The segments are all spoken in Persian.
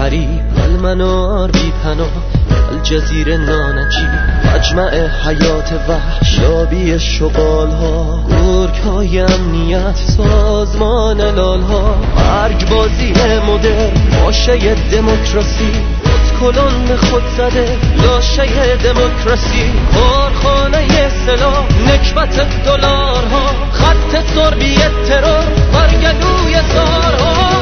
حریب المنار بی پناه الجزیره نانجی مجمع حیات وحش لابی شغال ها گرگ های امنیت سازمان لال ها مرگ بازی مدرن ماشه دموکراسی کلون به خود زده لاشه دموکراسی کارخانه سلاح نکبت دلارها خط سربی ترور برگلوی زارها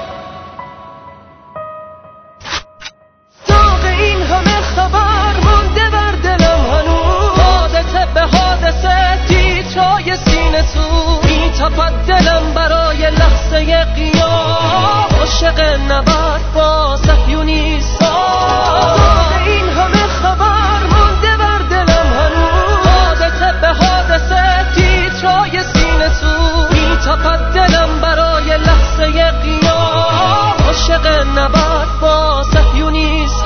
داغ این همه خبر مونده بر دلم هنوز حادثه به حادثه تیترای سینه سو میتپد دلم برای لحظه قیام عاشق نبرد با صهیونیست این همه خبر مونده بر دلم هنوز حادثه به حادثه تیترای سینه سو میتپد دلم برای لحظه قیام عاشق نبرد با صهیونیست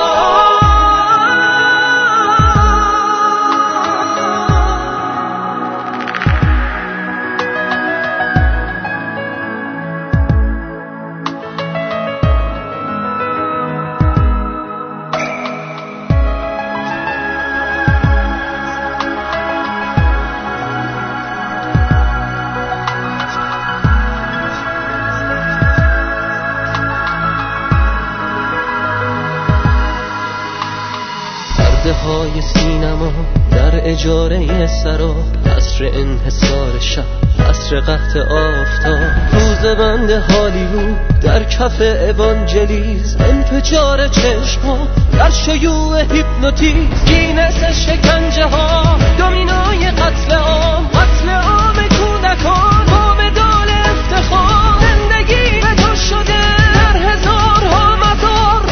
های سینما در اجاره سرا عصر انحصار شب عصر قحط آفتاب روز بند هالیوود در کف اوانجلیز انفجار چشم‌ها در شیوع هیپنوتیزم گینس شکنجه ها دومینای قتل عام کودکان مدال افتخار زندگی به تو شده در هزارها مزار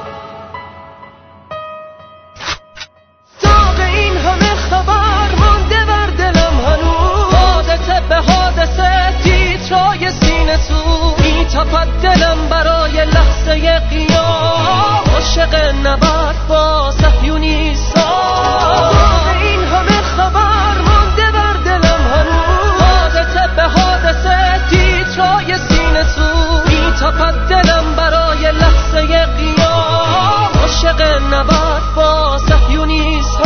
خبر مونده بر دلم هنوز حادثه به حادثه تیترای سینه سو میتپد دلم برای لحظه قیام عاشق نبرد با صهیونیست این همه خبر مونده بر دلم هنوز حادثه به حادثه تیترای سینه سو میتپد دلم برای لحظه قیام عاشق نبرد با صهیونیست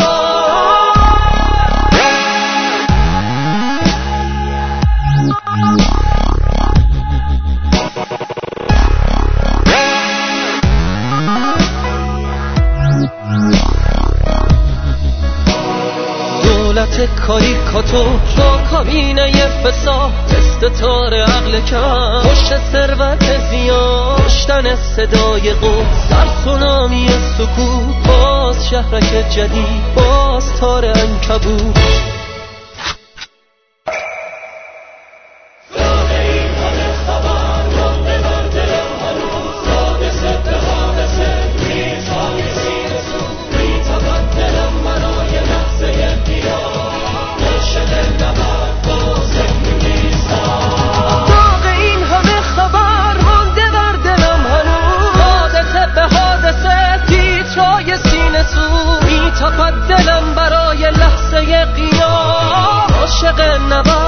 دولت کاریکاتور با کابینه فساد استتار عقل کم پشت ثروت زیاد کشتن صدای قدس در سونامی سکوت باز شهرک جدید باز تار عنکبوت دلم برای لحظه قیام عاشق نبرد